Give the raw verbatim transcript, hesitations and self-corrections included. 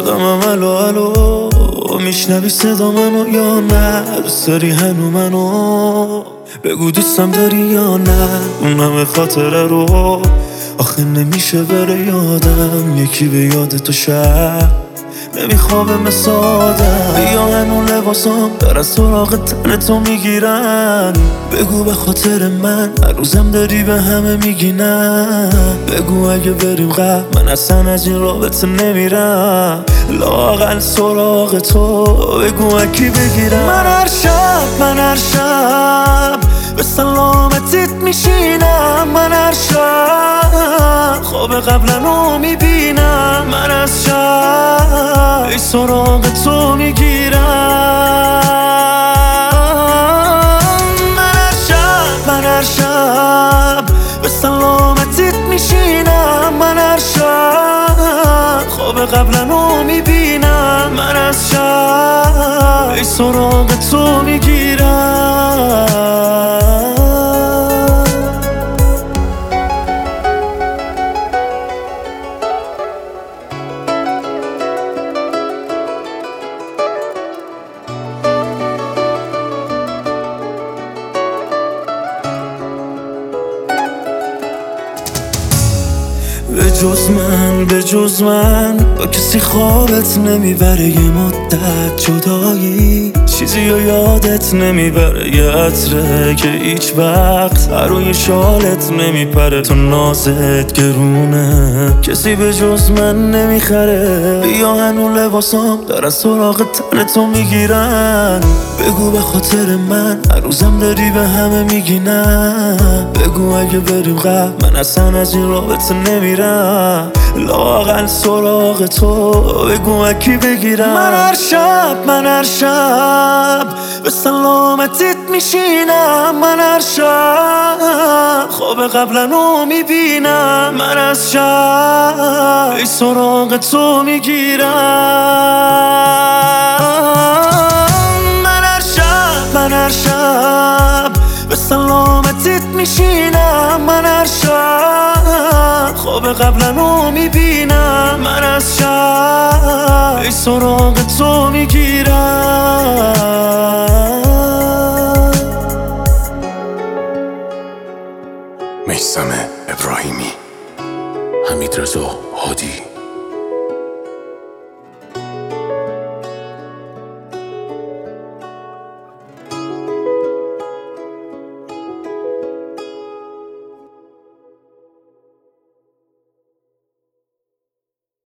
صدامم الو الو، میشنوی صدا منو یا نه؟ دوست داری هنو منو؟ بگو دوستم داری یا نه؟ اون همه خاطره رو آخه نمیشه بره یادم، یکی به یاد تو شب نمیخوابه مثل آدم. بیا هنو لباسام دارن سراغ تن تو میگیرن، بگو به خاطر من هر روزم داری به همه میگی نه. بگو اگه بریم قبل من اصلا از این رابطه نمیرم، لااقل سراغ تو بگو اکی بگیرم. من هر شب من هر شب به سلامتیت میشینم، من هر شب خواب قبلنو میبینم، من از شب ای سراغ تو میگیرم. من هر شب من هر شب به سلامتیت میشینم، من هر شب خواب قبلنو میبینم، من از شب ای سراغ تو میگیرم. به جز من به جز من با کسی خوابت نمیبره، یه مدت جدایی چیزی رو یادت نمیبره، یه عطره که هیچ وقت روی شالت نمیپره. تو نازت گرونه کسی به جز من نمیخره، بیا هنو لباسام دارن سراغ تن تو میگیرن، بگو به خاطر من هر روزم داری به همه میگی نه. بگو اگه بریم قبل من اصلا از این رابطه نمیرم، لااقل سراغ تو بگو اکی بگیرم. من هر شب من هر شب به سلامتیت میشینم، من هر شب خواب قبلنو میبینم، من از شب ای سراغ تو میگیرم. من هر شب من هر شب به سلامتیت میشینم، من هر شب خواب قبلنو میبینم، من از شب ای سراغ تو میگیرم. میثم ابراهیمی، حمیدرضا هادی.